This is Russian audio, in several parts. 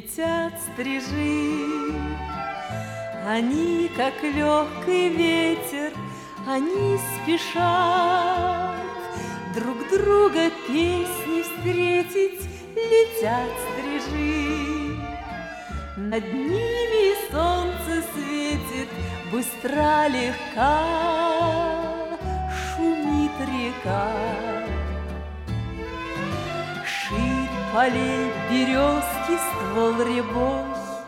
летят стрижи. Они, как легкий ветер, они спешат друг друга песни встретить, летят стрижи. Над ними солнце светит, быстра легка шумит река. Ширь полей березки ствол рябой,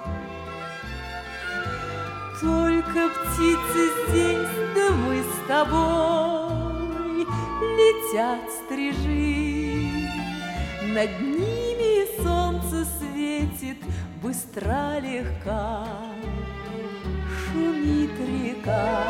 только птицы здесь, да мы с тобой. Летят стрижи, над ними солнце светит, быстра легка шумит река.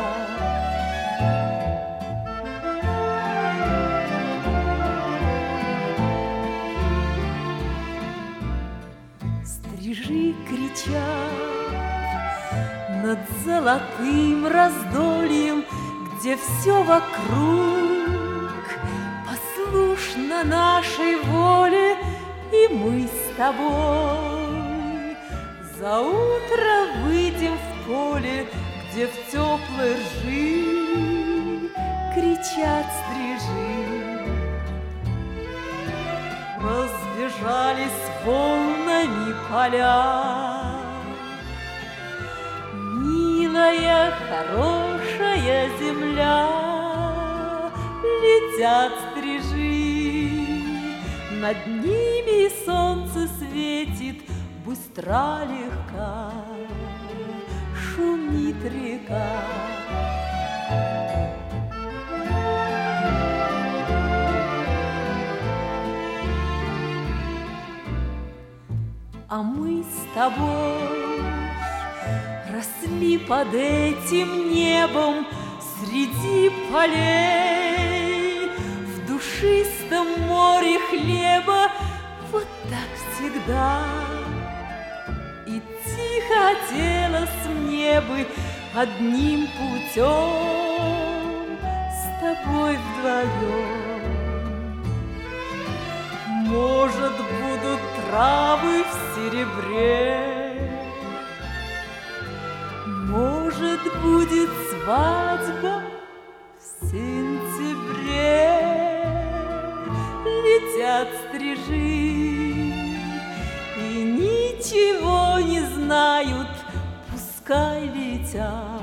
Стрижи кричат над золотым раздольем, где все вокруг послушно нашей воле, и мы с тобой за утро выйдем в поле, где в теплой ржи кричат стрижи. Разбежались волнами поля, милая, хорошая земля, летят стрижи, над ними солнце светит, быстра легка шумит река. А мы с тобой росли под этим небом среди полей, в душистом море хлеба, вот так всегда. Идти хотелось мне бы одним путем с тобой вдвоем. Может, будут травы в серебре, может, будет свадьба в сентябре. Летят стрижи и ничего не знают, пускай летят.